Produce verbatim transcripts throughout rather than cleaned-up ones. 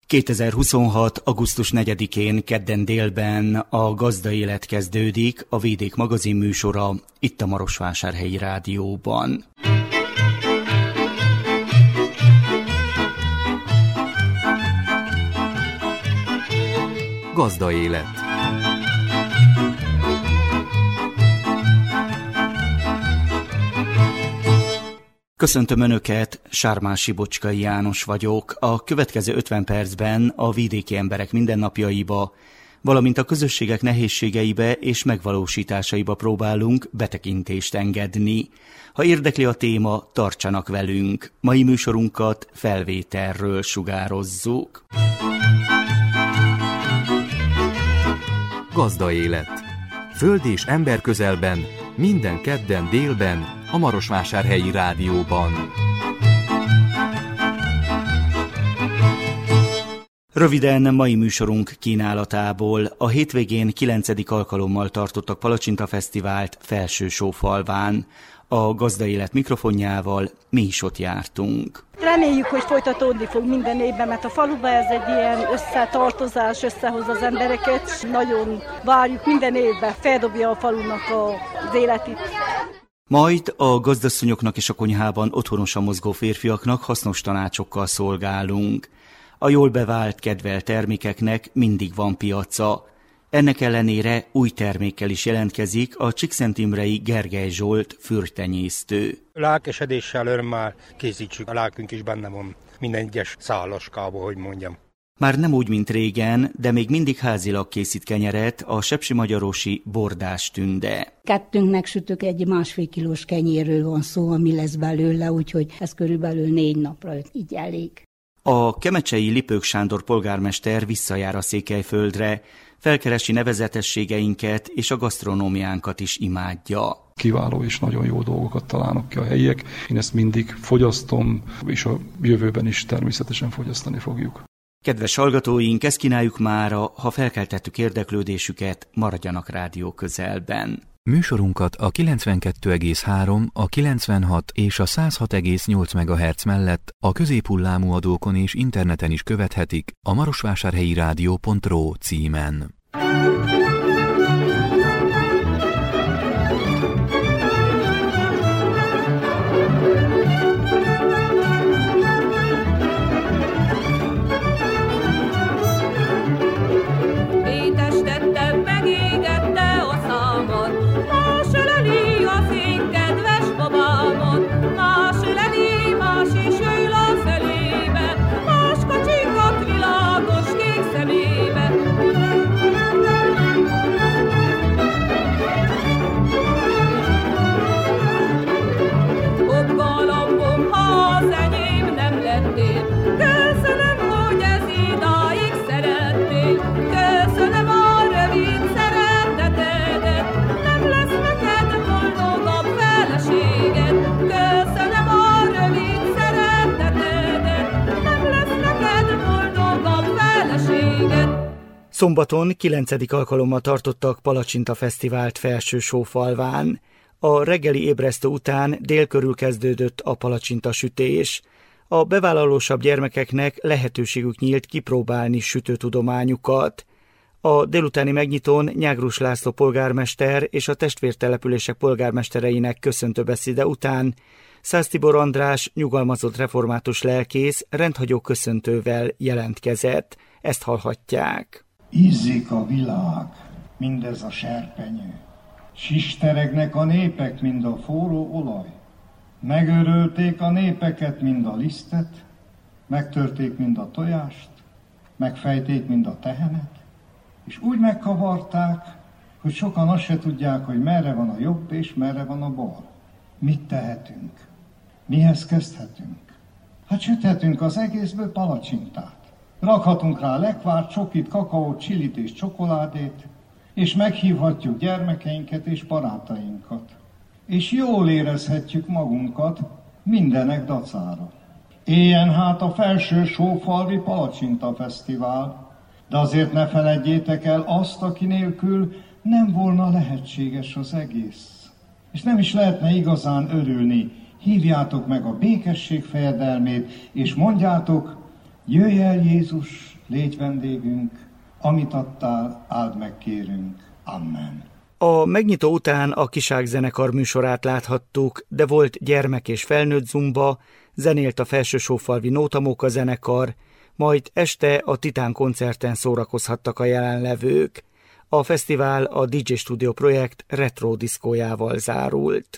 kétezer-huszonhat. augusztus negyedikén kedden délben a Gazdaélet kezdődik, a Vidék magazin műsora itt a Marosvásárhelyi Rádióban. Gazdaélet. Köszöntöm Önöket, Sármási Bocskai János vagyok. A következő ötven percben a vidéki emberek mindennapjaiba, valamint a közösségek nehézségeibe és megvalósításaiba próbálunk betekintést engedni. Ha érdekli a téma, tartsanak velünk. Mai műsorunkat felvételről sugározzuk. Gazdaélet. Föld és ember közelben, minden kedden délben, a Marosvásárhelyi Rádióban. Röviden mai műsorunk kínálatából. A hétvégén kilencedik alkalommal tartottak Palacsintafesztivált Felsősófalván. A Gazdaélet mikrofonjával mi is ott jártunk. Reméljük, hogy folytatódni fog minden évben, mert a faluban ez egy ilyen összetartozás, összehoz az embereket. Nagyon várjuk minden évben, feldobja a falunak az életét. Majd a gazdasszonyoknak és a konyhában otthonosan mozgó férfiaknak hasznos tanácsokkal szolgálunk. A jól bevált, kedvelt termékeknek mindig van piaca. Ennek ellenére új termékkel is jelentkezik a Csíkszenttimrei Gergely Zsolt fürtenyésztő. Lelkesedéssel, örömmel készítsük, a lelkünk is benne van minden egyes szálaskába, hogy mondjam. Már nem úgy, mint régen, de még mindig házilag készít kenyeret a sepsimagyarosi Bordás Tünde. Kettőnknek sütök egy másfél kilós kenyérről van szó, ami lesz belőle, úgyhogy ez körülbelül négy napra így elég. A kemecsei Lipők Sándor polgármester visszajár a Székelyföldre, felkeresi nevezetességeinket és a gasztronómiánkat is imádja. Kiváló és nagyon jó dolgokat találnak ki a helyiek. Én ezt mindig fogyasztom, és a jövőben is természetesen fogyasztani fogjuk. Kedves hallgatóink, ezt kínáljuk mára, ha felkeltettük érdeklődésüket, maradjanak rádió közelben. Műsorunkat a kilencvenkettő egész három, a kilencvenhat és a száz hat egész nyolc megahertz mellett a középhullámú adókon és interneten is követhetik a marosvásárhelyi rádió pont ro címen. Szombaton kilencedik alkalommal tartottak Palacsintafesztivált Felsősófalván. A reggeli ébresztő után dél körül kezdődött a palacsintasütés. A bevállalósabb gyermekeknek lehetőségük nyílt kipróbálni sütőtudományukat. A délutáni megnyitón Nyágrus László polgármester és a testvértelepülések polgármestereinek köszöntő beszéde után Szász Tibor András nyugalmazott református lelkész rendhagyó köszöntővel jelentkezett. Ezt hallhatják. Ízzik a világ, mindez a serpenyő. Sisteregnek a népek, mind a forró olaj. Megörölték a népeket, mind a lisztet, megtörték mind a tojást, megfejték mind a tehenet, és úgy megkavarták, hogy sokan azt se tudják, hogy merre van a jobb és merre van a bal. Mit tehetünk? Mihez kezdhetünk? Hát süthetünk az egészből palacsintát. Rakhatunk rá lekvárt, csokit, kakaót, csilit és csokoládét, és meghívhatjuk gyermekeinket és barátainkat. És jól érezhetjük magunkat mindenek dacára. Éljen hát a Felsősófalvi Palacsintafesztivál, de azért ne feledjétek el azt, aki nélkül nem volna lehetséges az egész. És nem is lehetne igazán örülni. Hívjátok meg a békesség fejedelmét, és mondjátok, jöjj el Jézus, légy vendégünk, amit adtál, áld meg kérünk. Amen. A megnyitó után a Kiság zenekar műsorát láthattuk, de volt gyermek és felnőtt zumba, zenélt a Felsősófalvi Nótamóka zenekar, majd este a Titán koncerten szórakozhattak a jelenlevők. A fesztivál a dé dzsé Studio projekt retro diszkójával zárult.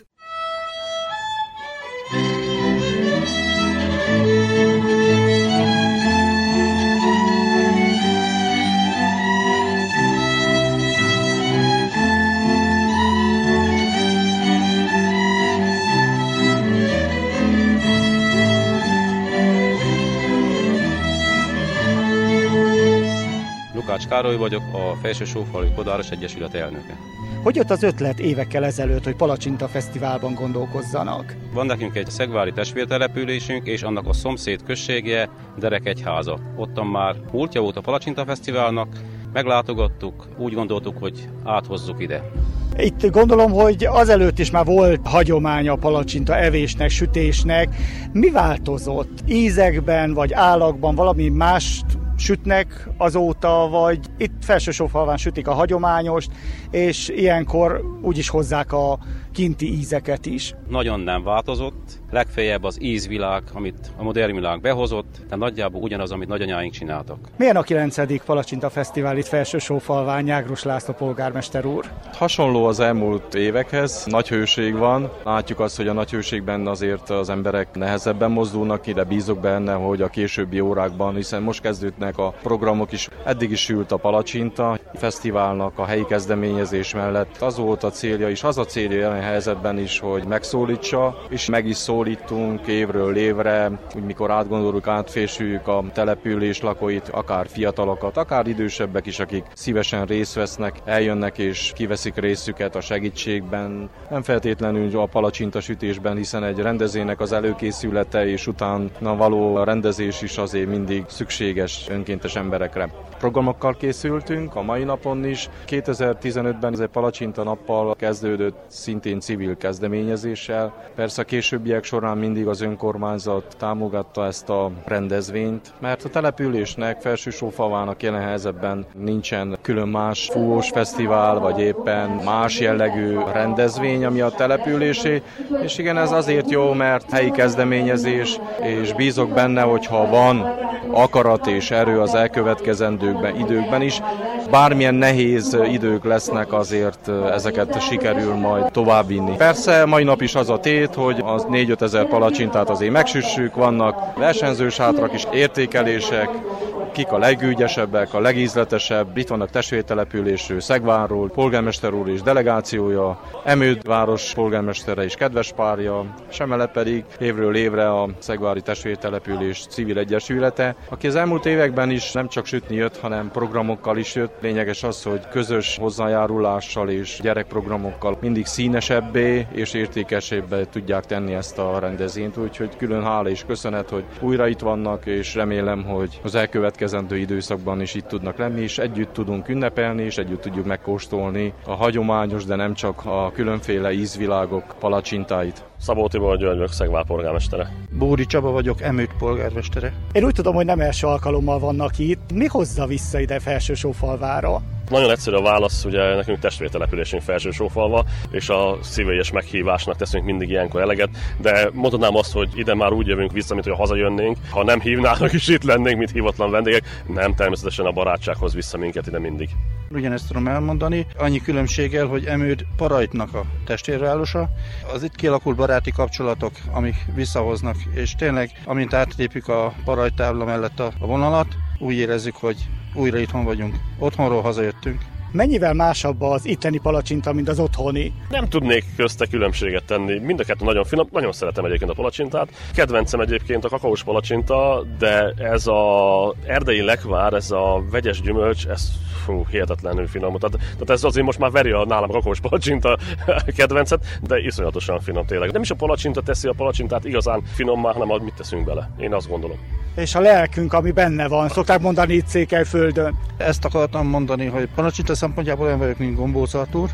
Lukács Károly vagyok, a Felsősófalvi Kodáros Egyesület elnöke. Hogy jött az ötlet évekkel ezelőtt, hogy Palacsinta Fesztiválban gondolkozzanak? Van nekünk egy szegvári testvértelepülésünk, és annak a szomszéd községje Derekegyháza. Ottan már múltja volt a Palacsinta Fesztiválnak, meglátogattuk, úgy gondoltuk, hogy áthozzuk ide. Itt gondolom, hogy azelőtt is már volt hagyománya a palacsinta evésnek, sütésnek. Mi változott? Ízekben vagy állagban valami mást sütnek azóta, vagy itt Felsősófalván sütik a hagyományost, és ilyenkor úgyis hozzák a kinti ízeket is? Nagyon nem változott, legfeljebb az ízvilág, amit a modern világ behozott, de nagyjából ugyanaz, amit nagyanyáink csináltak. Milyen a kilencedik Palacsinta Fesztivál itt Felsősófalván, Nyágros László polgármester úr? Hasonló az elmúlt évekhez, nagy hőség van. Látjuk azt, hogy a nagy hőségben azért az emberek nehezebben mozdulnak ki, de bízok benne, hogy a későbbi órákban, hiszen most kezdődnek a programok is. Eddig is sült a palacsinta fesztiválnak a helyi kezdeményezés mellett. Az volt a célja is, az a célja jelen helyzetben is, hogy megszólítsa, és meg is szólítunk évről évre, úgy mikor átgondoljuk, átfésüljük a település lakóit, akár fiatalokat, akár idősebbek is, akik szívesen részt vesznek, eljönnek és kiveszik részüket a segítségben. Nem feltétlenül a palacsinta sütésben, hiszen egy rendezvénynek az előkészülete és utána való a rendezés is azért mindig szükséges önkéntes emberekre. Programokkal készültünk, a mai napon is. kétezer-tizenötben ez egy palacsinta nappal kezdődött, szintén civil kezdeményezéssel. Persze a későbbiek során mindig az önkormányzat támogatta ezt a rendezvényt, mert a településnek, Felsősófalvának jelen helyzetben nincsen külön más fúvós fesztivál, vagy éppen más jellegű rendezvény, ami a településé. És igen, ez azért jó, mert helyi kezdeményezés, és bízok benne, hogyha van akarat és erő az elkövetkezendőkben, időkben is, bármilyen nehéz idők lesznek, azért ezeket sikerül majd továbbvinni. Persze mai nap is az a tét, hogy az négy-öt ezer palacsintát azért megsüssük, vannak versenyzős hátrak is, értékelések, kik a legügyesebbek, a legízletesebb. Itt vannak testvértelepülésről, Szegvárról, polgármester úr és delegációja, Emőd város polgármestere és kedves párja, és emellett pedig évről évre a Szegvári testvértelepülés civil egyesülete, aki az elmúlt években is nem csak sütni jött, hanem programokkal is jött. Lényeges az, hogy közös hozzájárulással és gyerekprogramokkal mindig színesebbé és értékesebbé tudják tenni ezt a rendezvényt, úgyhogy külön hála és köszönet, hogy újra itt vannak, és remélem, hogy az elkövetkezendő időszakban is itt tudnak lenni, és együtt tudunk ünnepelni, és együtt tudjuk megkóstolni a hagyományos, de nem csak a különféle ízvilágok palacsintáit. Szabó Tibor György vagyok, Szegvár polgármestere. Bóri Csaba vagyok, Emőd polgármestere. Én úgy tudom, hogy nem első alkalommal vannak itt. Mi hozza vissza ide Felsősófalvára? Nagyon egyszerű a válasz, ugye nekünk testvértelepülésünk Felsősófalva, és a szívélyes meghívásnak teszünk mindig ilyenkor eleget, de mondhatnám azt, hogy ide már úgy jövünk vissza, mint hogy hazajönnénk. Ha nem hívnának is itt lennénk, mint hivatlan vendégek, nem, természetesen a barátsághoz vissza minket ide mindig. Ugyanezt tudom elmondani, annyi különbséggel, hogy Emőd Parajtnak a testvérvárosa. Az itt kialakult baráti kapcsolatok, amik visszahoznak, és tényleg, amint átlépjük a Parajt tábla mellett a vonalat, úgy érezzük, hogy újra itthon vagyunk. Otthonról hazajöttünk. Mennyivel másabb az itteni palacsinta, mint az otthoni? Nem tudnék közte különbséget tenni. Mind a kettő nagyon finom, nagyon szeretem egyébként a palacsintát. Kedvencem egyébként a kakaós palacsinta, de ez a erdei lekvár, ez a vegyes gyümölcs, ez fú, hihetetlenül finom. Tehát, tehát ez azért most már veri a nálam a kakaós palacsinta kedvencet, de iszonyatosan finom tényleg. Nem is a palacsinta teszi a palacsintát igazán finommá, hanem mit teszünk bele. Én azt gondolom. És a lelkünk, ami benne van, szokták mondani itt Székelyföldön. Ezt akartam mondani, hogy palacsinta szempontjából olyan vagyok, mint Gombóc Artúr.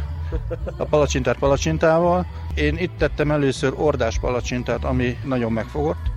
A palacsintát palacsintával. Én itt tettem először ordás palacsintát, ami nagyon megfogott.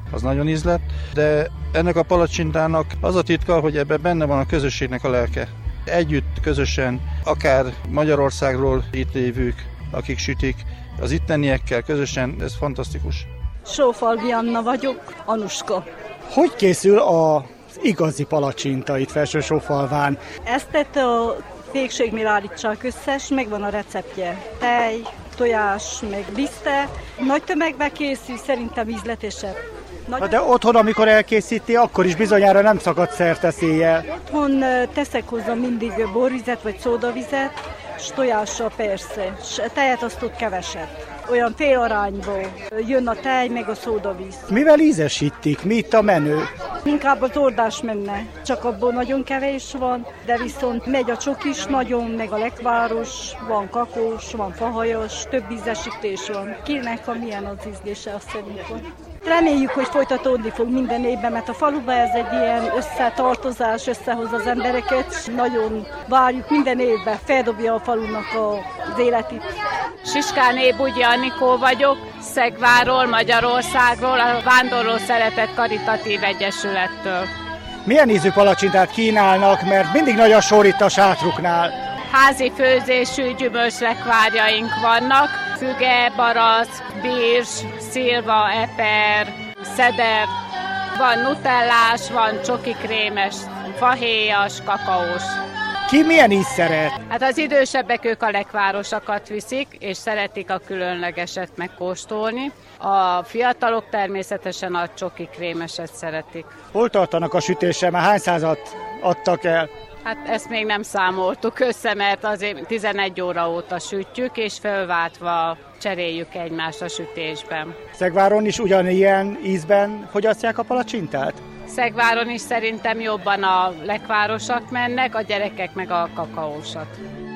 az nagyon ízlett, de ennek a palacsintának az a titka, hogy ebben benne van a közösségnek a lelke. Együtt, közösen, akár Magyarországról itt lévők, akik sütik, az itteniekkel közösen, ez fantasztikus. Sófalvi Anna vagyok, Anuska. Hogy készül az igazi palacsinta itt Felsősófalván? Ezt tett a végségnél állítsák összes, megvan a receptje. Tej, tojás, meg liszte. Nagy tömegbe készül, szerintem ízletesebb. Nagy... De otthon, amikor elkészíti, akkor is bizonyára nem szakad szerte széjjel. Otthon teszek hozzá mindig borvizet vagy szódavizet, és tojással persze, és tejet azt ott keveset. Olyan fél arányból jön a tej, meg a szódavíz. Mivel ízesítik? Mi itt a menő? Inkább az ordás menne, csak abból nagyon kevés van, de viszont megy a csokis nagyon, meg a lekváros, van kakós, van fahajas, több ízesítés van. Kinek a milyen az ízlése, azt szerintem. Reméljük, hogy folytatódni fog minden évben, mert a faluban ez egy ilyen összetartozás, összehoz az embereket, és nagyon várjuk minden évben, feldobja a falunak az életét. Siskáné Bugyi Anikó vagyok, Szegváról, Magyarországról, a Vándorló Szeretet Karitatív Egyesülettől. Milyen ízű palacsintát kínálnak, mert mindig nagy a sor itt a sátruknál? Házi főzésű gyümölcslekvárjaink vannak, füge, barack, birzs, szilva, eper, szeder, van nutellás, van csokikrémes, fahéjas, kakaós. Ki milyen íz szeret? Hát az idősebbek ők a lekvárosakat viszik, és szeretik a különlegeset megkóstolni. A fiatalok természetesen a csokikrémeset szeretik. Hol tartanak a sütéssel? Már hány százat adtak el? Hát ezt még nem számoltuk össze, mert azért tizenegy óra óta sütjük, és fölváltva cseréljük egymást a sütésben. Szegváron is ugyanilyen ízben fogyasztják a palacsintát? Szegváron is szerintem jobban a lekvárosak mennek, a gyerekek meg a kakaósat.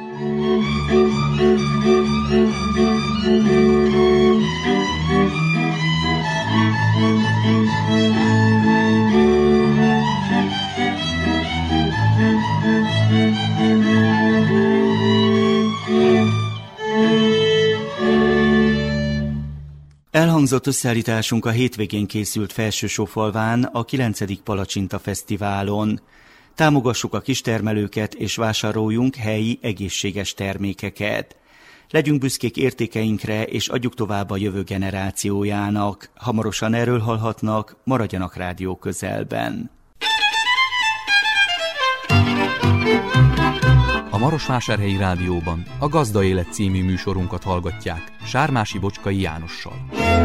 Elhangzott összeállításunk a hétvégén készült Felsősófalván a kilencedik Palacsinta Fesztiválon. Támogassuk a kistermelőket és vásároljunk helyi egészséges termékeket. Legyünk büszkék értékeinkre és adjuk tovább a jövő generációjának. Hamarosan erről hallhatnak, maradjanak rádió közelben. A Marosvásárhelyi Rádióban a Gazda Élet című műsorunkat hallgatják Sármási Bocskai Jánossal.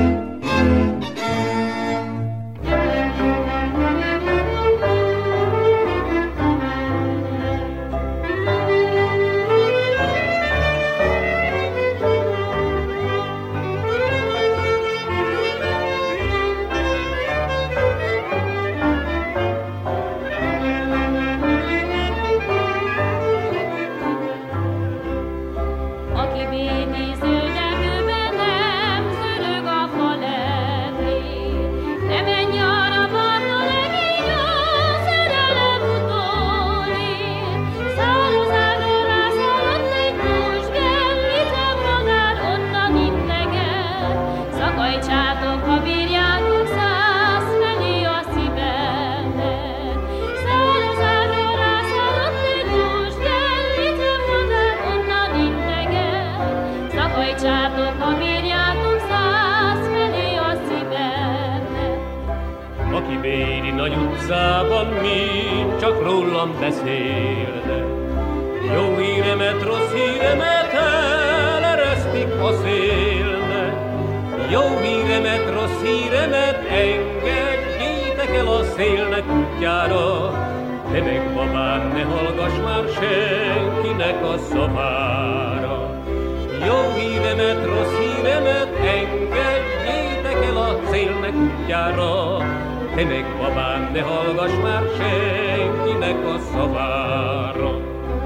utcában mind csak rólam beszélnek. Jó híremet, rossz híremet eleresztik a szélnek. Jó híremet, rossz híremet engedjétek el a szélnek útjára. Te meg babám, ne hallgass már senkinek a szavára. Jó híremet, rossz híremet engedjétek el a szélnek útjára. Te meg babám, ne hallgass már senkinek a szavára.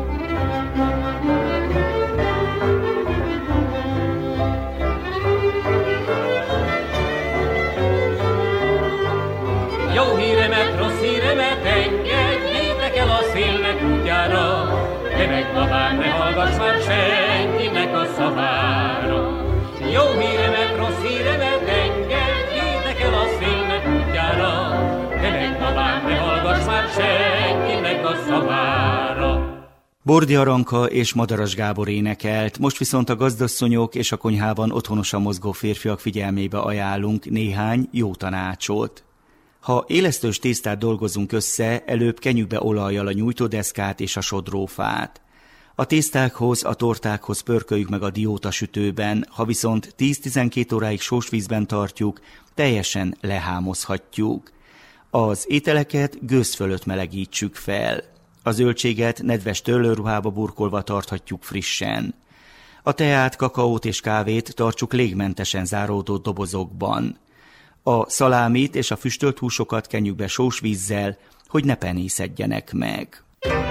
Jó híremet, rossz híremet engedjétek el a szélnek útjára. Te meg babám, ne hallgass már senkinek a szavára. Jó híremet, rossz híremet engedjétek el a szélnek útjára. Bordi Aranka és Madaras Gábor énekelt, most viszont a gazdasszonyok és a konyhában otthonosan mozgó férfiak figyelmébe ajánlunk néhány jó tanácsot. Ha élesztős tésztát dolgozunk össze, előbb kenjük be olajjal a nyújtódeszkát és a sodrófát. A tésztákhoz, a tortákhoz pörköljük meg a dióta sütőben, ha viszont tíz-tizenkét óráig sós vízben tartjuk, teljesen lehámozhatjuk. Az ételeket gőz fölött melegítsük fel. A zöldséget nedves törlőruhába burkolva tarthatjuk frissen. A teát, kakaót és kávét tartsuk légmentesen záródott dobozokban. A szalámit és a füstölt húsokat kenjük be sós vízzel, hogy ne penészedjenek meg.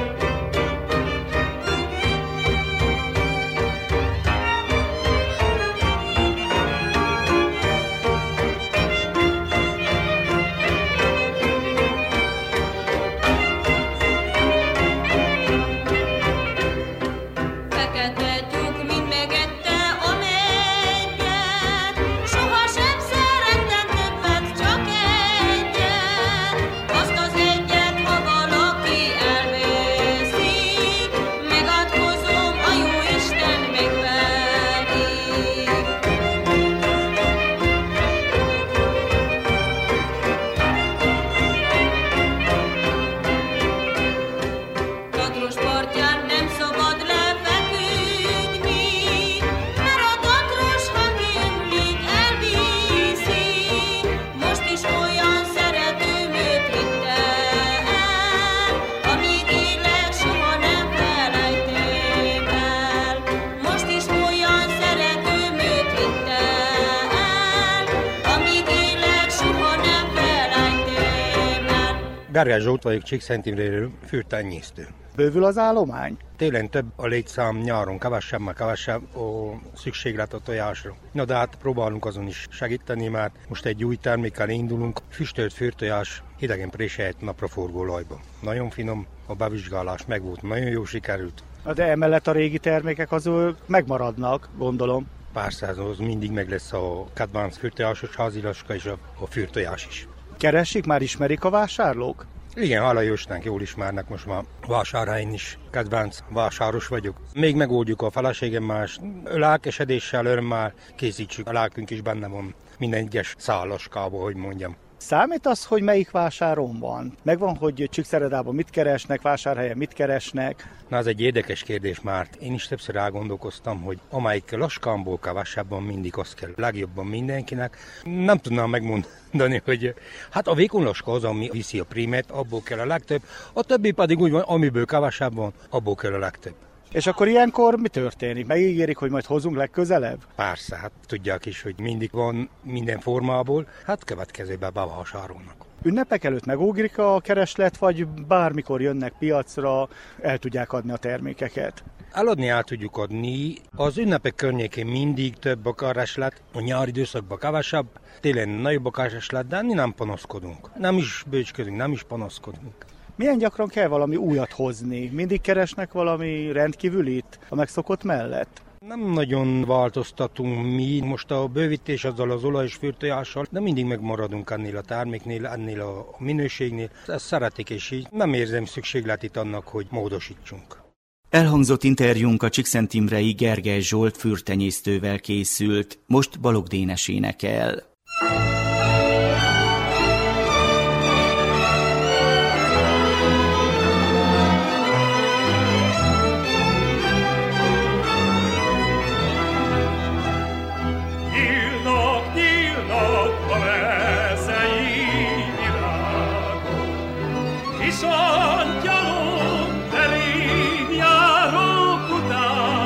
Gárgás Zsolt vagyok, Csíkszentmihalyiról fürtenyésztő. Bővül az állomány? Télen több a létszám, nyáron kevesebb, már kevesebb a szükséglet a tojásra. Na de hát próbálunk azon is segíteni, mert most egy új termékkel indulunk. Füstölt főtojás hidegen préselt napraforgó olajba. Nagyon finom, a bevizsgálás megvolt, nagyon jó sikerült. De emellett a régi termékek azok megmaradnak, gondolom. Persze, az mindig meg lesz a kedvenc főtojásos házilacska és a, a főtojás is. Keresik, már ismerik a vásárlók? Igen, hála Jósnánk, jól ismernek, most már vásárhelyen is kedvenc vásáros vagyok. Még megoldjuk a feleségemmel, lelkesedéssel, örömmel készítsük, a lelkünk is benne van minden egyes szálaskában, hogy mondjam. Számít az, hogy melyik vásáron van? Megvan, hogy Csükszerdában mit keresnek, vásárhelyen mit keresnek? Na, ez egy érdekes kérdés, mert én is többször elgondolkoztam, hogy amelyik laskámból kevesebben mindig az kell legjobban mindenkinek. Nem tudnám megmondani, hogy hát a vékony laska az, ami viszi a prímet, abból kell a legtöbb, a többi pedig úgy van, amiből kevesebb van, abból kell a legtöbb. És akkor ilyenkor mi történik? Megígérik, hogy majd hozunk legközelebb? Persze, hát tudják is, hogy mindig van minden formából, hát következőben bevásárolnak. Ünnepek előtt megugrik a kereslet, vagy bármikor jönnek piacra, el tudják adni a termékeket? Eladni el tudjuk adni. Az ünnepek környékén mindig több a kereslet, a nyári időszakban kevesebb, télen nagyobb a kereslet, de mi nem panaszkodunk. Nem is bőcsködünk, nem is panaszkodunk. Milyen gyakran kell valami újat hozni? Mindig keresnek valami rendkívülit a megszokott mellett? Nem nagyon változtatunk mi most a bővítés azzal az olaj és fürtojással, de mindig megmaradunk ennél a terméknél, ennél a minőségnél. Ezt szeretik, és így nem érzem szükségletét annak, hogy módosítsunk. Elhangzott interjúnk a Csíkszentmhalyi Gergely Zsolt fürtenyésztővel készült, most Balogh Dénes énekel.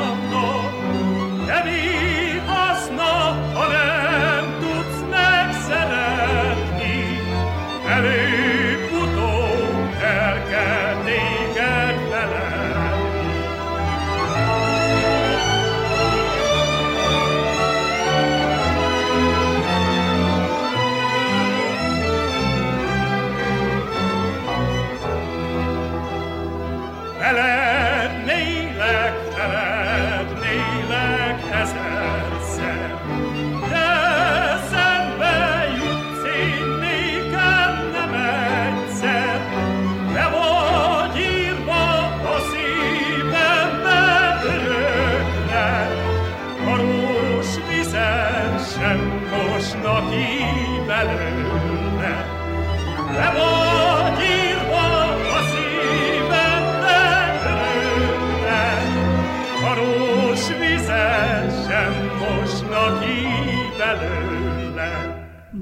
Ha nem tudsz megszállni,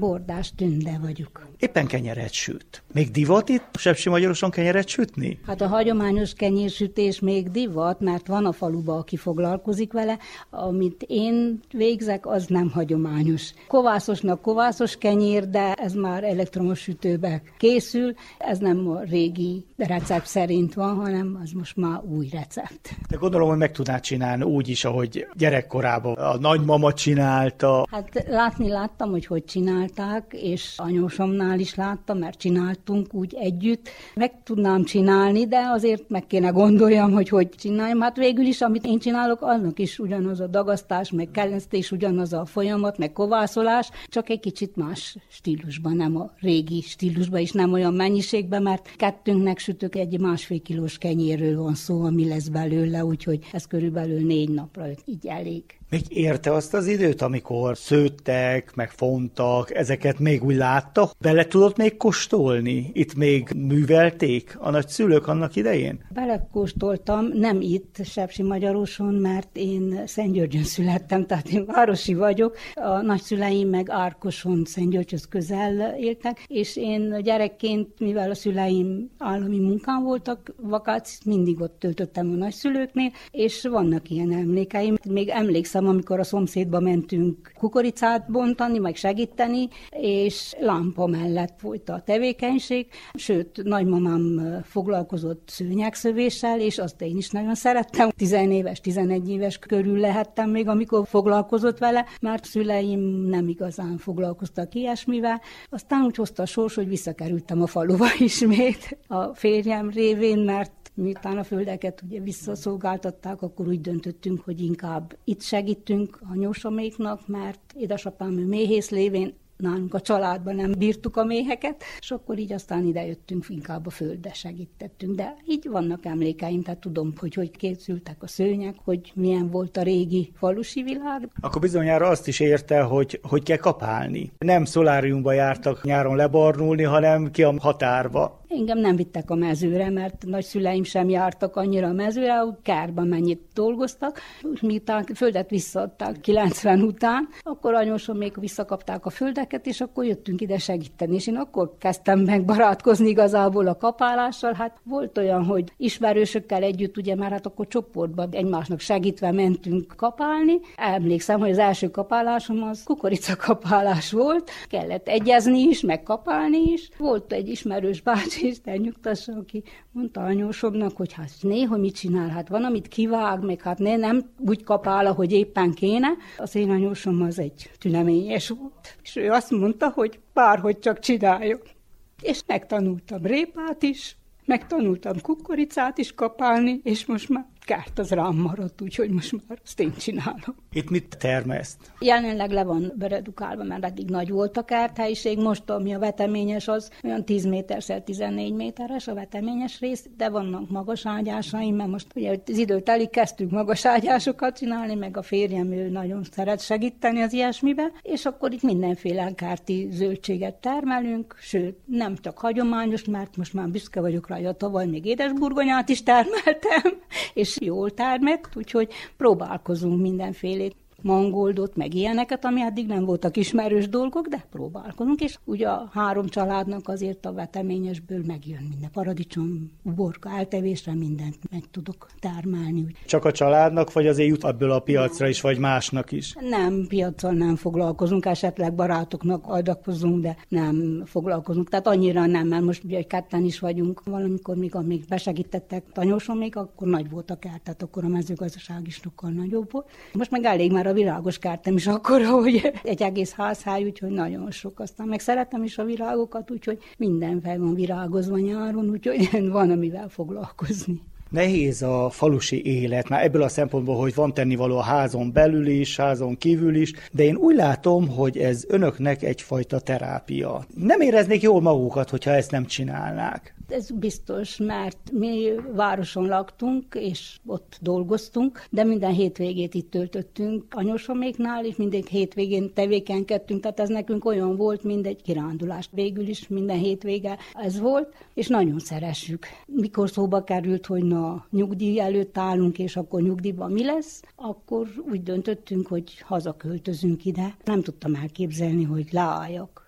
Bordás Tünde vagyok. Éppen kenyeret süt. Még divat itt Sepsimagyaroson kenyeret sütni? Hát a hagyományos kenyérsütés még divat, mert van a faluban, aki foglalkozik vele. Amit én végzek, az nem hagyományos. Kovászosnak kovászos kenyér, de ez már elektromos sütőbe készül. Ez nem a régi recept szerint van, hanem az most már új recept. De gondolom, hogy meg tudnád csinálni úgy is, ahogy gyerekkorában a nagymama csinálta. Hát látni láttam, hogy hogy csinálták, és anyósomnál is láttam, mert csináltunk úgy együtt. Meg tudnám csinálni, de azért meg kéne gondoljam, hogy hogy csináljam. Hát végül is, amit én csinálok, annak is ugyanaz a dagasztás, meg kelesztés, ugyanaz a folyamat, meg kovászolás, csak egy kicsit más stílusban, nem a régi stílusban, és nem olyan mennyiségben, mert kettőnknek sütök egy másfél kilós kenyérről van szó, ami lesz belőle, úgyhogy ez körülbelül négy napra így elég. Még érte azt az időt, amikor szőttek, meg fontak, ezeket még úgy látta? Bele tudott még kóstolni? Itt még művelték a nagyszülők annak idején? Belekóstoltam, nem itt, Sepsimagyaroson, mert én Szentgyörgyön születtem, tehát én városi vagyok. A nagyszüleim meg Árkoson, Szentgyörgyhöz közel éltek, és én gyerekként, mivel a szüleim állami munkán voltak, vakációt mindig ott töltöttem a nagyszülőknél, és vannak ilyen emlékeim. Még emlékszem, amikor a szomszédba mentünk kukoricát bontani, meg segíteni, és lámpa mellett folyt a tevékenység, sőt, nagymamám foglalkozott szőnyegszövéssel, és azt én is nagyon szerettem. tizenéves, tizenegy éves körül lehettem még, amikor foglalkozott vele, mert szüleim nem igazán foglalkoztak ilyesmivel. Aztán úgy hozta a sors, hogy visszakerültem a faluba ismét a férjem révén, mert miután a földeket ugye visszaszolgáltatták, akkor úgy döntöttünk, hogy inkább itt segítünk a anyósoméknak, mert édesapám ő méhész lévén, nálunk a családban nem bírtuk a méheket, és akkor így aztán idejöttünk, inkább a földre segítettünk. De így vannak emlékeim, tehát tudom, hogy hogy készültek a szőnyek, hogy milyen volt a régi falusi világ. Akkor bizonyára azt is érte, hogy hogy kell kapálni. Nem szoláriumba jártak nyáron lebarnulni, hanem ki a határba. Engem nem vittek a mezőre, mert nagyszüleim sem jártak annyira a mezőre, hogy kárban mennyit dolgoztak. Miután földet visszaadták kilencven után, akkor anyósom még visszakapták a földeket, és akkor jöttünk ide segíteni. És én akkor kezdtem meg barátkozni igazából a kapálással. Hát volt olyan, hogy ismerősökkel együtt, ugye már hát akkor csoportban egymásnak segítve mentünk kapálni. Emlékszem, hogy az első kapálásom az kukoricakapálás volt. Kellett egyezni is, meg kapálni is. Volt egy ismerős bácsi, Isten nyugtassa, aki mondta anyósomnak, hogy hát néha mit csinál, hát van, amit kivág, meg hát né, nem úgy kapál, ahogy éppen kéne. Az én anyósom az egy tüneményes volt. És ő azt mondta, hogy bárhogy csak csináljon. És megtanultam répát is, megtanultam kukoricát is kapálni, és most már kárt az rám maradt, úgyhogy most már azt én csinálom. Itt mit termeszt? Jelenleg le van beredukálva, mert eddig nagy volt a kerthelyiség, most ami a veteményes az olyan tíz méterszer tizennégy méteres a veteményes rész, de vannak magas ágyásaim, mert most ugye az idő telik, kezdtünk magas ágyásokat csinálni, meg a férjem ő nagyon szeret segíteni az ilyesmibe, és akkor itt mindenféle kárti zöldséget termelünk, sőt nem csak hagyományos, mert most már büszke vagyok rá, hogy tavaly még édesburgonyát is termeltem, és jól termett, úgyhogy próbálkozunk mindenfélét. Mangoldot, meg ilyeneket, ami eddig nem voltak ismerős dolgok, de próbálkozunk, és ugye a három családnak azért a veteményesből megjön minden. Paradicsom, uborka, eltevésre mindent meg tudok termelni. Csak a családnak, vagy azért jut ebből a piacra is, vagy másnak is? Nem, piaccal nem foglalkozunk, esetleg barátoknak adakozunk, de nem foglalkozunk. Tehát annyira nem, mert most ugye ketten is vagyunk, valamikor még amíg besegítettek anyósom még, akkor nagy volt a kert, tehát akkor a mezőgazdaság is sokkal nagyobb volt. Most meg elég már a virágos kertem is akkor, hogy egy egész házháj, úgyhogy nagyon sok. Aztán meg szeretem is a virágokat, úgyhogy minden fel van virágozva nyáron, úgyhogy van, amivel foglalkozni. Nehéz a falusi élet, már ebből a szempontból, hogy van tennivaló a házon belül is, házon kívül is, de én úgy látom, hogy ez önöknek egyfajta terápia. Nem éreznék jól magukat, hogyha ezt nem csinálnák. Ez biztos, mert mi városon laktunk, és ott dolgoztunk, de minden hétvégét itt töltöttünk anyósoméknál, és minden hétvégén tevékenykedtünk, tehát ez nekünk olyan volt, mint egy kirándulás. Végül is minden hétvége ez volt, és nagyon szeressük. Mikor szóba került, hogy na, nyugdíj előtt állunk, és akkor nyugdíjban mi lesz, akkor úgy döntöttünk, hogy hazaköltözünk ide. Nem tudtam elképzelni, hogy leálljak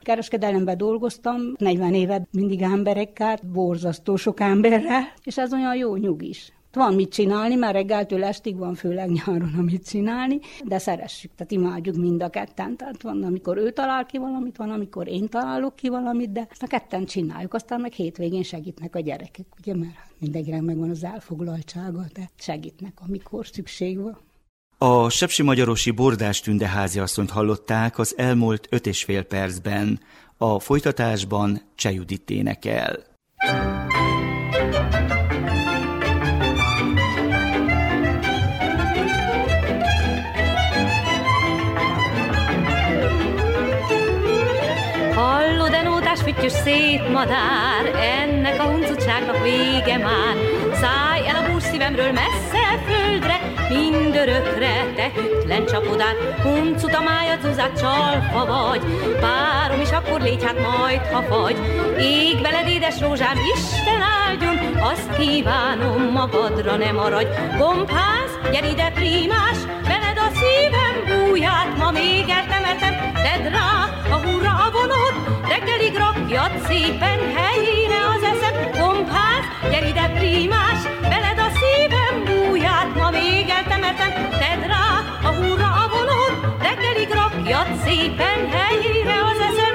Kereskedelemben dolgoztam, negyven évet mindig emberekkel, borzasztó sok emberrel, és ez olyan jó nyugis. Van mit csinálni, mert reggeltől estig van, főleg nyáron, amit csinálni, de szeressük, tehát imádjuk mind a ketten. Tehát van, amikor ő talál ki valamit, van, amikor én találok ki valamit, de ezt a ketten csináljuk. Aztán meg hétvégén segítnek a gyerekek, ugye, mert mindenkinek megvan az elfoglaltsága, de segítnek, amikor szükség van. A sepsimagyarosi Bordás Tünde háziasszonyt hallották az elmúlt öt és fél percben. A folytatásban Cseh Judit énekel. Hallod-e nótás, füttyös szép madár, ennek a huncutságnak vége már. Szállj el a bús szívemről messze földre, mindörökre te hűtlen csapodár. Huncut a májat, zuzát, csalfa vagy, párom is akkor légy, hát majd ha fagy. Ég veled, édes rózsám, Isten áldjon, azt kívánom, magadra ne maradj. Gombház, gyere ide, prímás, veled a szívem búját, ma még eltemetem, tedd rá a hurra a vonót, reggelig rakjad szépen helyére az eszem. Gombház, gyere ide, prímás, veled a szívem búját, ma még eltemetem, tedd rá a hurra a vonót, reggelig rakjad szépen helyére az eszem.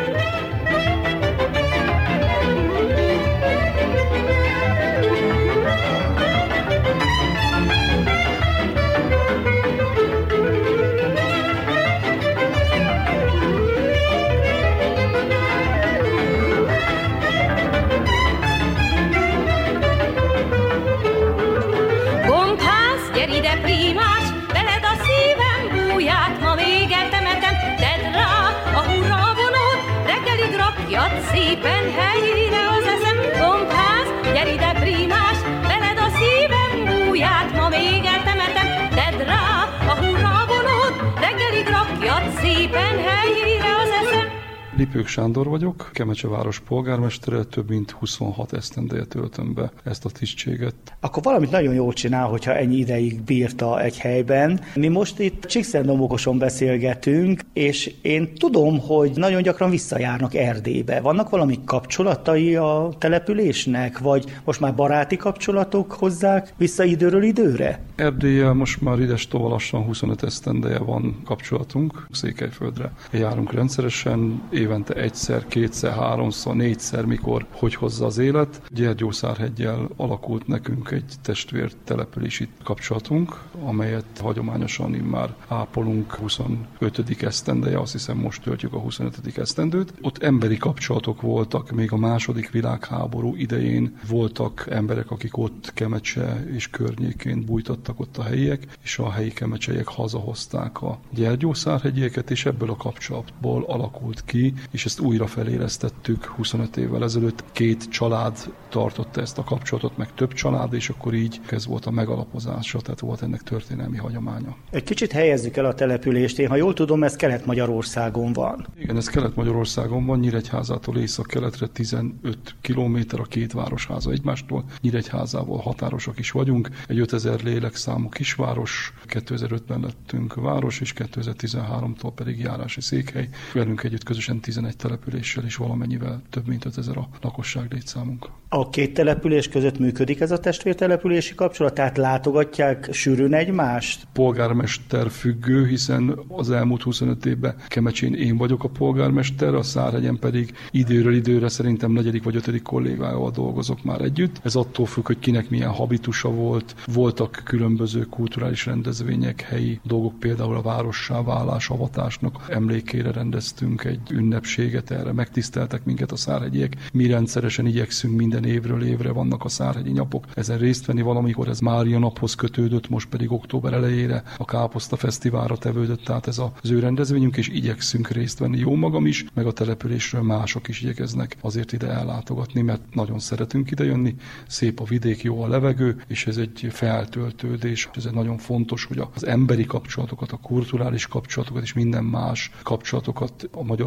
Szépen helyére az eszem, gombház, gyere ide, prímás, veled a szívem búját, ma még eltemetem, tedd rá a hurra vonót, reggelig rakjad szépen helyére az eszem. Lipők Sándor vagyok, Kemecse város polgármestere, több mint huszonhat esztendeje töltöm be ezt a tisztséget. Akkor valamit nagyon jól csinál, hogyha ennyi ideig bírta egy helyben. Mi most itt Csíkszentdomokoson beszélgetünk, és én tudom, hogy nagyon gyakran visszajárnak Erdélybe. Vannak valami kapcsolatai a településnek, vagy most már baráti kapcsolatok hozzák vissza időről időre? Erdéllyel most már idestova lassan huszonöt esztendeje van kapcsolatunk, Székelyföldre járunk rendszeresen, évente egyszer, kétszer, háromszor, négyszer, mikor hogy hozza az élet. Gyergyószárheggyel alakult nekünk egy testvértelepülési kapcsolatunk, amelyet hagyományosan immár ápolunk huszonötödik esztendeje, azt hiszem most töltjük a huszonötödik esztendőt. Ott emberi kapcsolatok voltak, még a második világháború idején voltak emberek, akik ott Kemecse és környékén bújtattak ott a helyiek, és a helyi kemecseiek hazahozták a gyergyószárhegyieket, és ebből a kapcsolatból alakult ki, és ezt újra felélesztettük huszonöt évvel ezelőtt. Két család tartotta ezt a kapcsolatot, meg több család, és akkor így ez volt a megalapozása, tehát volt ennek történelmi hagyománya. Egy kicsit helyezzük el a települést. Én, ha jól tudom, ez Kelet-Magyarországon van. Igen, ez Kelet-Magyarországon van, Nyíregyházától észak-keletre tizenöt kilométer a két városháza egymástól. Nyíregyházával határosak is vagyunk. Egy ötezer lélekszámú kisváros, kétezer-ötben lettünk város, és kétezer-tizenháromtól pedig járási székhely. Velünk együtt közösen tizenegy településsel és valamennyivel több mint ötezer a lakosság létszámunk. A két település között működik ez a testvértelepülési kapcsolat? Tehát látogatják sűrűn egymást? Polgármester függő, hiszen az elmúlt huszonöt évben Kemecsén én vagyok a polgármester, a Szárhegyen pedig időről időre szerintem negyedik vagy ötödik kollégával dolgozok már együtt. Ez attól függ, hogy kinek milyen habitusa volt. Voltak különböző kulturális rendezvények, helyi dolgok, például a várossá válás avatásnak emlékére rendeztünk egy ünnepséget, erre megtiszteltek minket a szárhegyiek. Mi rendszeresen igyekszünk, minden évről évre vannak a szárhegyi napok. Ezen részt venni, valamikor ez Mária naphoz kötődött, most pedig október elejére a Káposzta Fesztiválra tevődött, tehát ez az ő rendezvényünk, és igyekszünk részt venni. Jó magam is, meg a településről mások is igyekeznek azért ide ellátogatni, mert nagyon szeretünk ide jönni. Szép a vidék, jó a levegő, és ez egy feltöltődés. Ez egy nagyon fontos, hogy az emberi kapcsolatokat, a kulturális kapcsolatokat és minden más kapcsolatokat a magyarság össze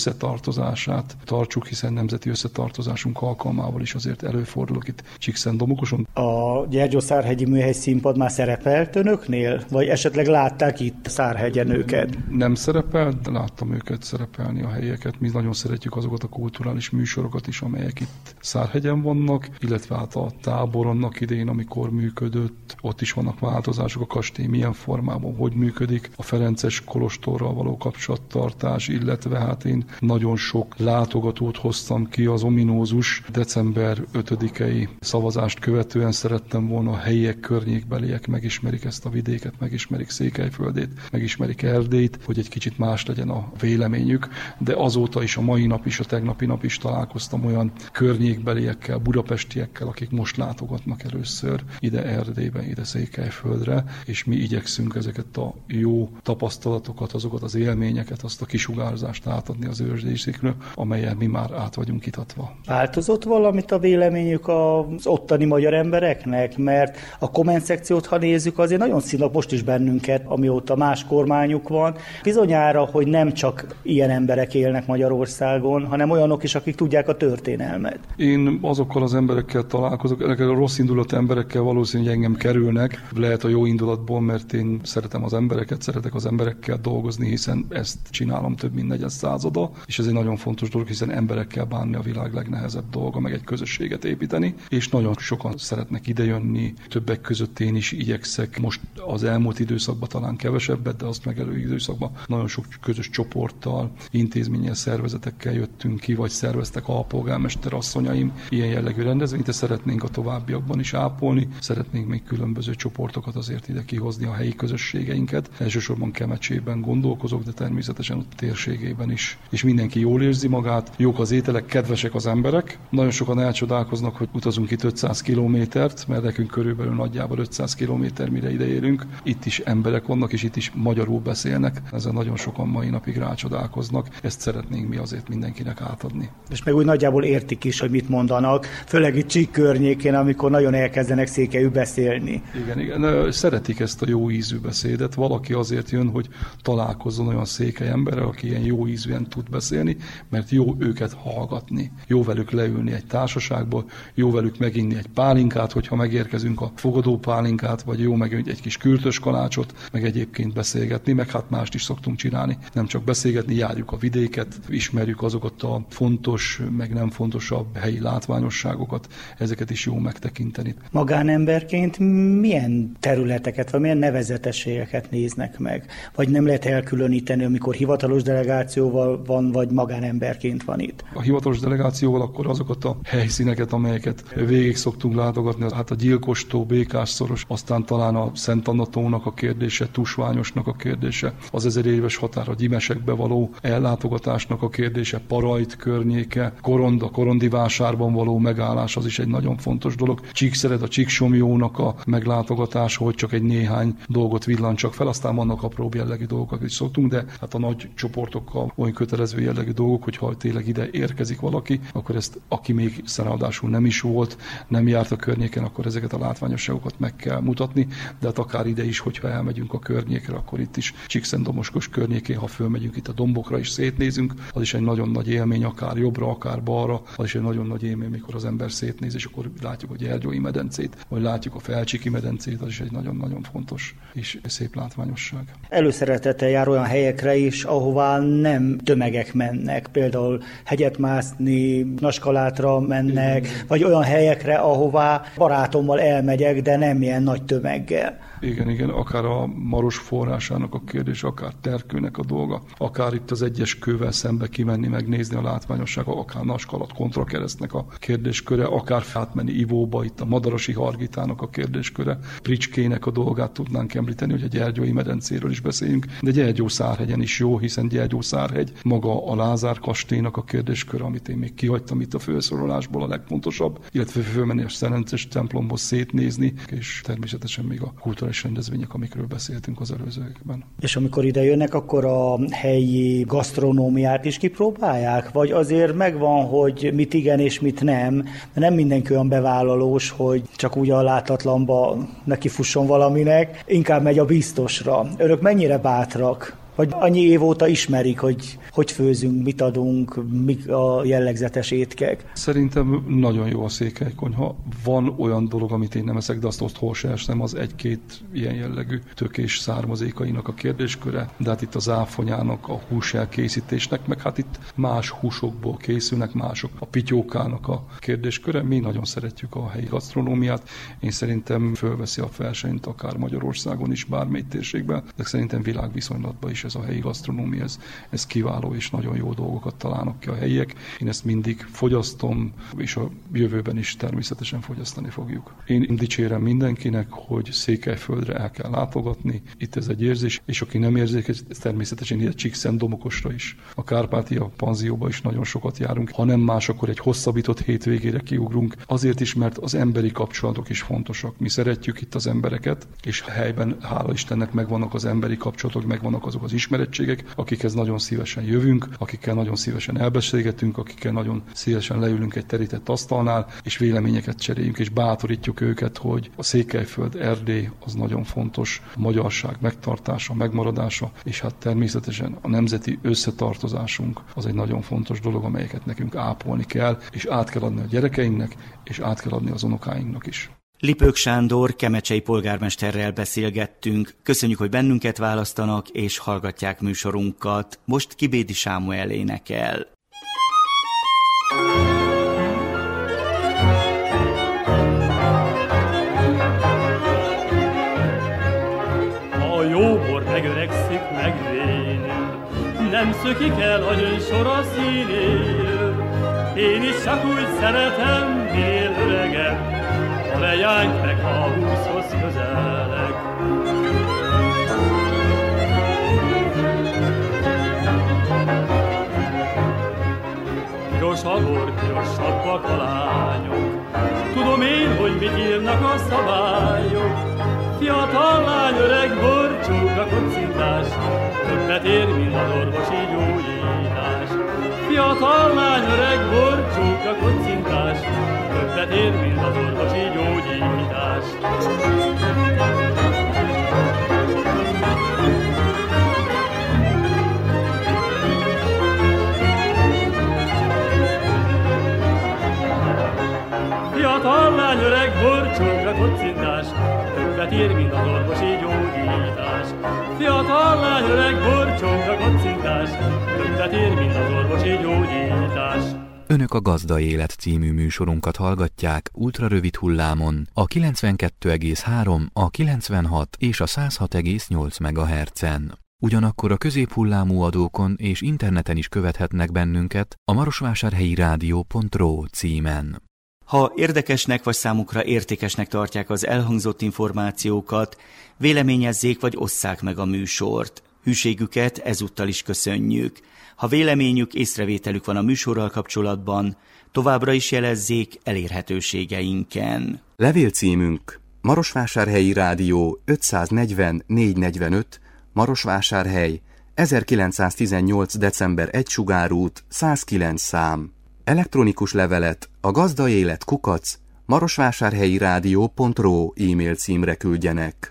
összetartozását tartsuk, hiszen nemzeti összetartozásunk alkalmával is azért előfordulok itt Csíkszentdomokoson. A Gyergyószárhegyi Műhely Színpad már szerepelt önöknél? Vagy esetleg látták itt Szárhegyen őket? Nem szerepelt, de láttam őket szerepelni, a helyeket. Mi nagyon szeretjük azokat a kulturális műsorokat is, amelyek itt Szárhegyen vannak, illetve hát a tábor annak idején, amikor működött, ott is vannak változások, a kastély milyen formában, hogy működik, a Ferences kolostorral való kapcsolattartás, illetve hát én nagyon sok látogatót hoztam ki az ominózus december ötödikei szavazást követően. Szerettem volna a helyiek, környékbeliek megismerik ezt a vidéket, megismerik Székelyföldét, megismerik Erdélyt, hogy egy kicsit más legyen a véleményük, de azóta is, a mai nap is, a tegnapi nap is találkoztam olyan környékbeliekkel, budapestiekkel, akik most látogatnak először ide Erdélybe, ide Székelyföldre, és mi igyekszünk ezeket a jó tapasztalatokat, azokat az élményeket, azt a kisugárzást átadni az ősdészékről, amelyen mi már át vagyunk itatva. Változott valamit a véleményük az ottani magyar embereknek? Mert a komment szekciót, ha nézzük, azért nagyon színlap most is bennünket, amióta más kormányuk van. Bizonyára, hogy nem csak ilyen emberek élnek Magyarországon, hanem olyanok is, akik tudják a történelmet. Én azokkal az emberekkel találkozok, ezekkel a rossz indulatú emberekkel valószínűleg engem kerülnek, lehet a jó indulatból, mert én szeretem az embereket, szeretek az emberekkel dolgozni, hiszen ezt csinálom több mint negyed százada, és ez egy nagyon fontos dolog, hiszen emberekkel bánni a világ legnehezebb dolga, meg egy közösséget építeni, és nagyon sokan szeretnek idejönni, többek között én is igyekszek, most az elmúlt időszakban talán kevesebbet, de azt megelő időszakban nagyon sok közös csoporttal, intézménnyel, szervezetekkel jöttünk ki, vagy szerveztek alpolgármester asszonyaim ilyen jellegű rendezvényt, de szeretnénk a továbbiakban is ápolni, szeretnénk még különböző csoportokat azért ide kihozni, a helyi közösségeinket. Elsősorban Kemecsében gondolkozok, de természetesen ott térségében is. És mindenki jól érzi magát, jók az ételek, kedvesek az emberek. Nagyon sokan elcsodálkoznak, hogy utazunk itt ötszáz kilométert, mert nekünk körülbelül nagyjából ötszáz kilométer, mire ide érünk. Itt is emberek vannak, és itt is magyarul beszélnek. Ezen nagyon sokan mai napig rácsodálkoznak. Ezt szeretnénk mi azért mindenkinek átadni. És meg úgy nagyjából értik is, hogy mit mondanak, főleg itt Csík környékén, amikor nagyon elkezdenek székelyül beszélni. Igen, igen. Szeretik ezt a jó ízű beszédet. Valaki azért jön, hogy találkozzon olyan székely emberrel, aki ilyen jó ízűen tud beszélni, mert jó őket hallgatni. Jó velük leülni egy társaságból, jó velük meginni egy pálinkát, hogyha megérkezünk a fogadó pálinkát, vagy jó meg egy kis kürtös kalácsot, meg egyébként beszélgetni, meg hát mást is szoktunk csinálni. Nem csak beszélgetni, járjuk a vidéket, ismerjük azokat a fontos, meg nem fontosabb helyi látványosságokat, ezeket is jó megtekinteni. Magánemberként milyen területeket, vagy milyen nevezetességeket néznek meg? Vagy nem lehet elkülöníteni, amikor hivatalos delegációval van, vagy magánemberként van itt? A hivatalos delegációval akkor azokat a helyszíneket, amelyeket végig szoktunk látogatni, hát a Gyilkostó, Békásszoros, aztán talán a Szent Anna-tónak a kérdése, Tusványosnak a kérdése, az ezer éves határ a Gyimesekbe való ellátogatásnak a kérdése, Parajt környéke, Korond, a Korondi vásárban való megállás, az is egy nagyon fontos dolog. Csíkszered, a Csíksomjónak a meglátogatása, hogy csak egy néhány dolgot villancsak fel, aztán vannak apróbb jellegű dolgok, is szoktunk, de hát a nagy csoportokkal olyan kötelező jellegű dolgok, hogy ha tényleg ide érkezik valaki, akkor ezt, aki még ráadásul nem is volt, nem járt a környéken, akkor ezeket a látványosságokat meg kell mutatni, de hát akár ide is, hogyha elmegyünk a környékre, akkor itt is Csíkszentdomoskos környékén, ha fölmegyünk itt a dombokra is szétnézünk, az is egy nagyon nagy élmény, akár jobbra, akár balra, az is egy nagyon nagy élmény, mikor az ember szétnéz, és akkor látjuk a Gyergyói medencét, vagy látjuk a Felcsiki medencét, az is egy nagyon-nagyon fontos és szép látványosság. Előszeretettel jár olyan helyekre is, ahová nem tömegek mennek, például hegyet mászni, Naskalátra mennek, igen, vagy olyan helyekre, ahová barátommal elmegyek, de nem ilyen nagy tömeggel. Igen, igen, akár a Maros forrásának a kérdés, akár Terkőnek a dolga, akár itt az egyes kővel szembe kimenni, megnézni a látványosságot, akár Naskalat kontrakeresztnek a kérdésköre, akár átmenni Ivóba, itt a Madarasi Hargitának a kérdésköre, Pricskének a dolgát tudnánk említeni, hogy a Gyergyói medencéről is beszéljünk, de Gyergyószárhegyen is jó, hiszen Gyergyószárhegy maga a Lázár kastélynak a kérdésköre, amit én még kihagytam itt a felszólalásból, a legfontosabb, illetve fölmenni a Szerences templomhoz szétnézni, és természetesen még a kulturális rendezvények, amikről beszéltünk az előzőekben. És amikor ide jönnek, akkor a helyi gasztronómiát is kipróbálják? Vagy azért megvan, hogy mit igen és mit nem, de nem mindenki olyan bevállalós, hogy csak úgy a látatlanba neki fusson valaminek, inkább megy a biztosra. Önök mennyire bátrak Vagy annyi év óta ismerik, hogy hogy főzünk, mit adunk, mik a jellegzetes étkek? Szerintem nagyon jó a székelykonyha. Van olyan dolog, amit én nem eszek, de azt oszthol se estem, az egy-két ilyen jellegű tökés származékainak a kérdésköre, de hát itt az áfonyának, a hús elkészítésnek, meg hát itt más húsokból készülnek, mások a pityókának a kérdésköre. Mi nagyon szeretjük a helyi gasztronómiát. Én szerintem fölveszi a versenyt akár Magyarországon is, bármely térségben, de szerintem világviszonylatban is ez a helyi gasztronómia, ez, ez kiváló és nagyon jó dolgokat találnak ki a helyiek. Én ezt mindig fogyasztom, és a jövőben is természetesen fogyasztani fogjuk. Én dicsérem mindenkinek, hogy Székelyföldre el kell látogatni, itt ez egy érzés, és aki nem érzik, ez természetesen ide Csíkszentdomokosra is. A Kárpátia panzióba is nagyon sokat járunk, ha nem más, akkor egy hosszabbított hétvégére kiugrunk, azért is, mert az emberi kapcsolatok is fontosak. Mi szeretjük itt az embereket, és helyben, hála Istennek, megvannak az emberi kapcsolatok, megvannak azok az ismerettségek, akikhez nagyon szívesen jövünk, akikkel nagyon szívesen elbeszélgetünk, akikkel nagyon szívesen leülünk egy terített asztalnál, és véleményeket cseréljünk, és bátorítjuk őket, hogy a Székelyföld, Erdély az nagyon fontos, a magyarság megtartása, megmaradása, és hát természetesen a nemzeti összetartozásunk az egy nagyon fontos dolog, amelyeket nekünk ápolni kell, és át kell adni a gyerekeinknek, és át kell adni az unokáinknak is. Lipők Sándor kemecsei polgármesterrel beszélgettünk. Köszönjük, hogy bennünket választanak és hallgatják műsorunkat. Most Kibédi Sámuel énekel. A jó bor megöregszik, megvénül, nem szökik el a gyöngyszor a színéről. Én is csak úgy szeretem, minél öregebb, a lejányt meg a húszhoz közelek. Piros a bor, pirosabbak a lányok, tudom én, hogy mit írnak a szabályok. Fiatal lány, öreg bor, csóka kocintás, többet ér, mint az orvosi gyógyítás. Fiatal lány, öreg bor, csóka kocintás, többet ér, mint az orvosi gyógyítás. Fiatal lány, öreg bor, csóka kocintás, többet ér, mint az orvosi gyógyítás. Fiatal lány, öreg bor, csóka kocintás, többet ér, mint az orvosi gyógyítás. Önök a Gazda Élet című műsorunkat hallgatják ultrarövid hullámon a kilencvenkettő egész három, a kilencvenhat és a száz hat egész nyolc megahertzen. Ugyanakkor a középhullámú adókon és interneten is követhetnek bennünket a marosvásárhelyi rádió pont ro címen. Ha érdekesnek vagy számukra értékesnek tartják az elhangzott információkat, véleményezzék vagy osszák meg a műsort. Hűségüket ezúttal is köszönjük. Ha véleményük, észrevételük van a műsorral kapcsolatban, továbbra is jelezzék elérhetőségeinken. Levélcímünk Marosvásárhelyi Rádió ötszáznegyven négyszáznegyvenöt, Marosvásárhely, ezerkilencszáztizennyolc. december elseje sugárút, száz kilenc szám. Elektronikus levelet a gazdaélet kukac marosvásárhelyi rádió pont ro e-mail címre küldjenek.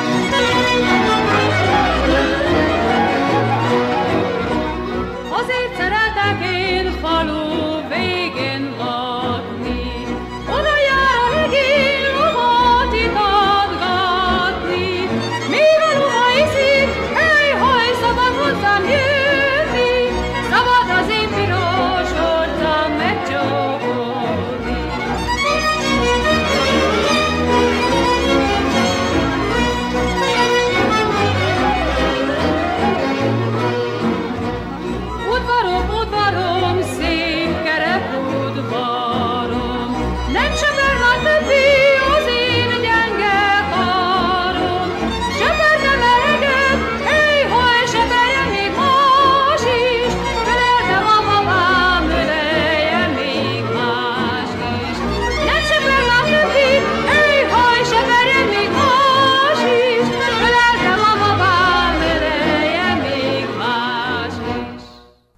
Azért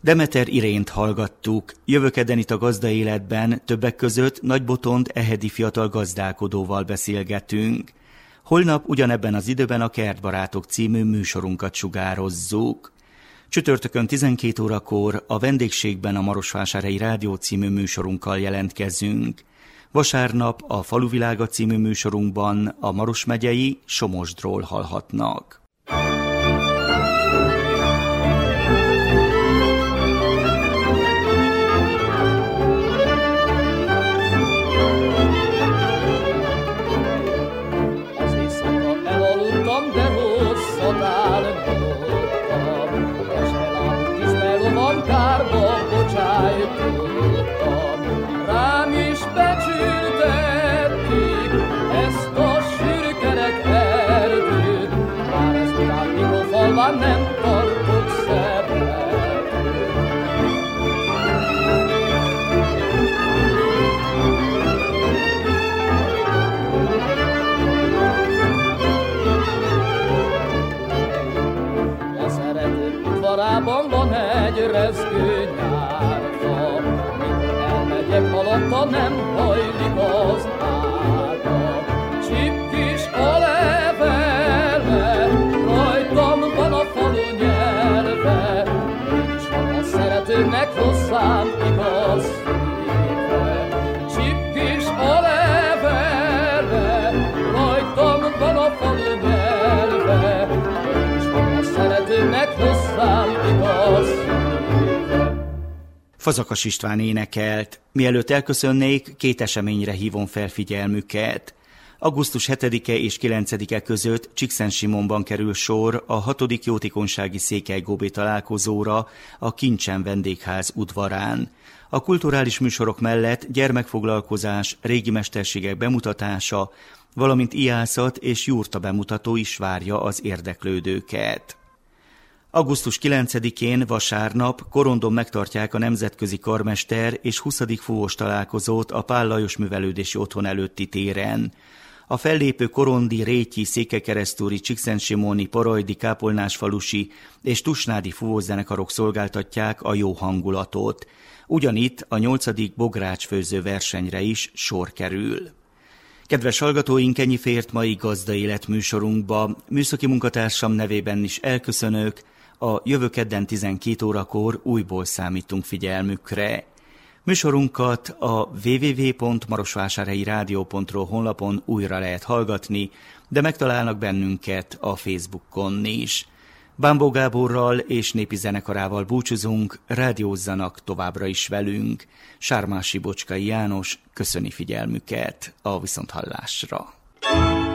Demeter Irént hallgattuk. Jövő kedden itt a Gazda Életben többek között Nagybotond ehedi fiatal gazdálkodóval beszélgetünk. Holnap ugyanebben az időben a Kertbarátok című műsorunkat sugározzuk. Csütörtökön tizenkét órakor a vendégségben a Marosvásárhelyi Rádió című műsorunkkal jelentkezünk. Vasárnap a Faluvilága című műsorunkban a Maros megyei Somosdról hallhatnak. Rám is becsültették ezt a sűrűkerek erdőt, már ezután mikrofalban nem tartok szerepet. A szeretők udvarában van egy rezgő nyárfa, mikor elmegyek alatta, nem hajlik az ága. Csipkis a levele, rajtam van a falu nyelve, mégis van a szeretőnek hozzám igaz szíve. Csipkis a levele, rajtam van a falu nyelve, mégis van a szeretőnek hozzám igaz szíve. Fazakas István énekelt. Mielőtt elköszönnék, két eseményre hívom fel figyelmüket. augusztus hetedike és kilencedike között Csíkszentsimonban kerül sor a hatodik jótékonysági székelygóbé találkozóra a Kincsen vendégház udvarán. A kulturális műsorok mellett gyermekfoglalkozás, régi mesterségek bemutatása, valamint ijászat és jurta bemutató is várja az érdeklődőket. augusztus kilencedikén vasárnap Korondon megtartják a Nemzetközi Karmester és huszadik fúvós találkozót a Pál Lajos Művelődési Otthon előtti téren. A fellépő korondi, rétyi, székelykeresztúri, csíkszentsimoni, parajdi, kápolnásfalusi és tusnádi fúvózenekarok szolgáltatják a jó hangulatot. Ugyanitt a nyolcadik bográcsfőző versenyre is sor kerül. Kedves hallgatóink, ennyi fért mai Gazda Élet műsorunkba. Műszaki munkatársam nevében is elköszönök. A jövő kedden tizenkét órakor újból számítunk figyelmükre. Műsorunkat a double-u double-u double-u pont marosvásárhelyi rádió pont ro honlapon újra lehet hallgatni, de megtalálnak bennünket a Facebookon is. Bámbó Gáborral és népi zenekarával búcsúzunk, rádiózzanak továbbra is velünk. Sármási Bocskai János köszöni figyelmüket, a viszonthallásra.